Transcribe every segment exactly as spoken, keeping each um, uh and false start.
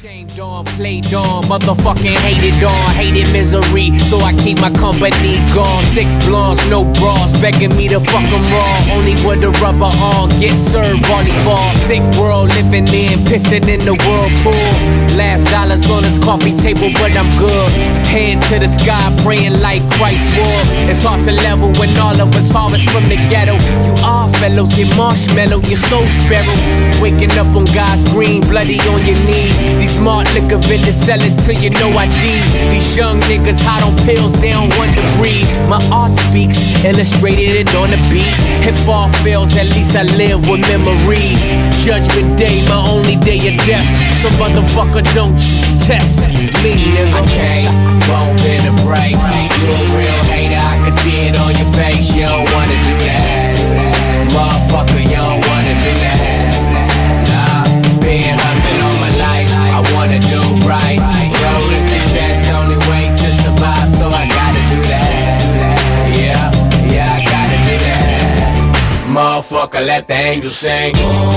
Shamed on, played on, motherfucking hated on, hated misery, so I keep my company gone. Six blondes, no bras, begging me to fuck them raw. Only with the rubber on, get served volleyball. Sick world living in, pissing in the whirlpool. Last dollars on this coffee table, but I'm good. Head to the sky, praying like Christ would. It's hard to level when all of us harvest from the ghetto. You are fellows, get marshmallow, you're so sparrow. Waking up on God's green, bloody on your knees. These smart liquor vendors sell it till you know I D. These young niggas hot on pills down one degrees. My art speaks, illustrated it on the beat. If all fails, at least I live with memories. Judgment day, my only day of death. So motherfucker, don't you test me, nigga. I can't, won't bend a break. You a real hater, I can see it on your face. You don't wanna do that, motherfucker, you don't wanna do that. Nah, been hustling all my life, I wanna do right. Rolling success, only way to survive, so I gotta do that. Yeah, yeah, I gotta do that. Motherfucker, let the angels sing.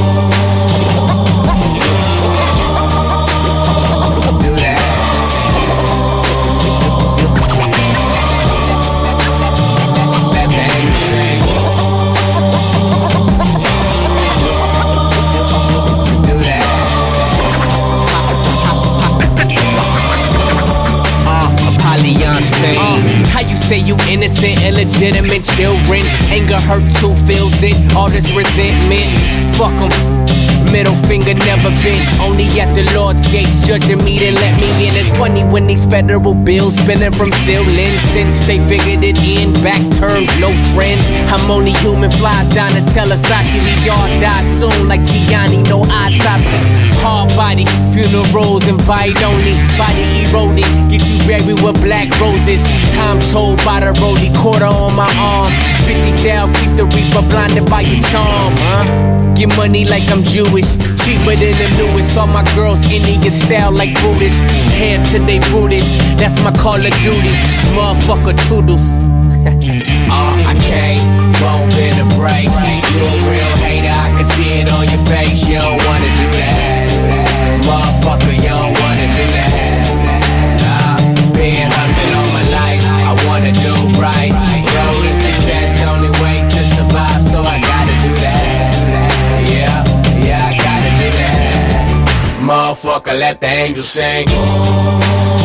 Uh, how you say you innocent, illegitimate children? Anger hurts, who feels it? All this resentment, fuck 'em. Middle finger never bent, only at the Lord's gates, judging me to let me in. It's funny when these federal bills spinning from ceilings, since they figured it in, back terms, no friends. I'm only human, flies down to tell us actually we all die soon, like Gianni, no autopsy. Hard body, funerals, invite only, body eroding, get you buried with black roses. Time told by the rollie, quarter on my arm. fifty thou, keep the reaper blinded by your charm, huh? Get money like I'm Jewish, cheaper than the newest. All my girls Indian style like Buddhists, hair to they Buddhists. That's my Call of Duty, motherfucker toodles. uh, I can't, won't bend a break. You a real hater, I can see it on your face. You don't wanna do that, motherfucker, you don't wanna do that. Nah, been hustling all my life, I wanna do right. Rolling success, only way to survive, so I gotta do that. Yeah, yeah, I gotta do that. Motherfucker, let the angels sing.